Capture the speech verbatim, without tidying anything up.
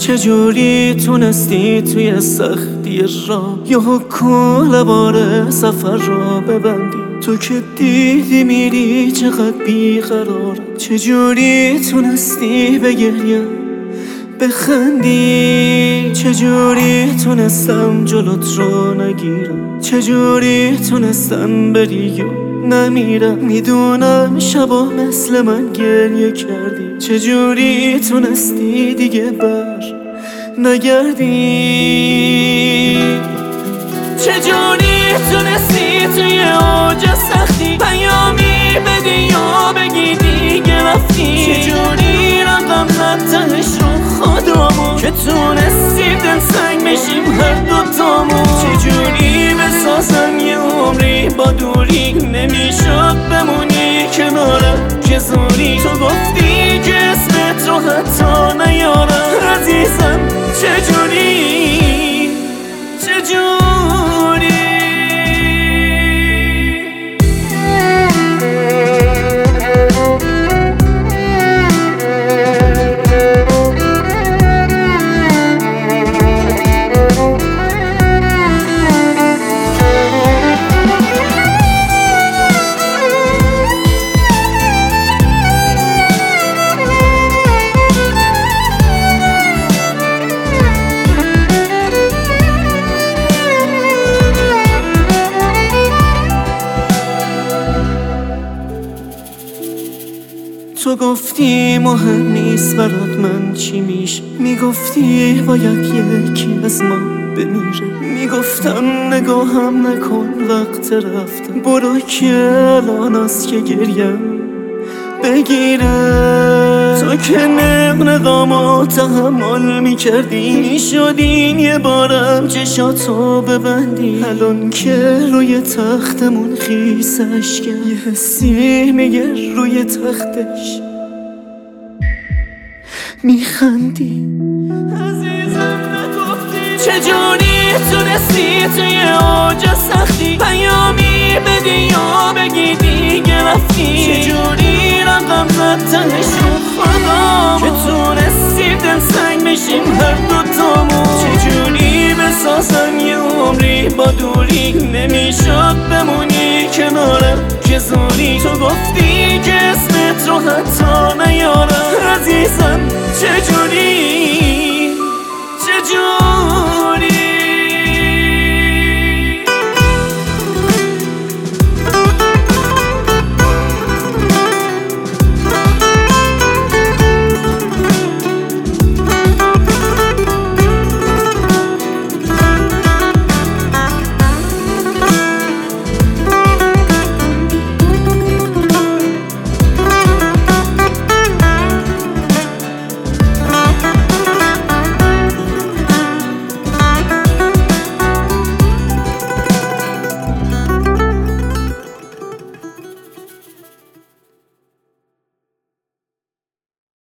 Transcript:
چجوری تونستی توی سختی راه یا کل بار سفر را ببندی؟ تو که دیدی میری چقدر بیقرارم، چجوری تونستی بگریم بخندی؟ چجوری تونستم جلوت رو نگیرم؟ چجوری تونستم بری و نمیرم؟ میدونم شبا مثل من گریه کردی، چجوری تونستی دیگه بر نگردی؟ چجوری تونستی توی اوج سختی پیامی بدی یا بگی دیگه رفتی؟ چجوری رقم زد تهش رو خودمون که تونستی دلسنگ بشیم هر دوتامون؟ چجوری بسازم یه عمری با دوری نمیشد بمونی کنارم که زوری؟ تو گفتی که اسمت رو حتی نیارم عزیزم، چجوری چجوری تو گفتی مهم نیست برات من چی میشه، میگفتی باید یکی از ما بمیره، میگفتم نگاهم نکن وقت رفتم، برو که الان است که گریم بگیره. تو که نقنقامو تحمل میکردی، میشدین یه بارم چشاتو ببندی، الان که روی تختمون خیس اشکم یه حسی میگه روی تختش میخندی. عزیزم نگفتی چجوری تونستی توی اوج سختی پیامی بدی یا بگی دیگه رفتی؟ چجوری رقم زد تهش رو خودمون که تونستی دلسنگ بشیم هر دوتامون؟ چجوری بسازم یه عمری با دوری نمیشد بمونی کنارم که زوری؟ تو گفتی که اسمت رو حتی نیارم عزیزم،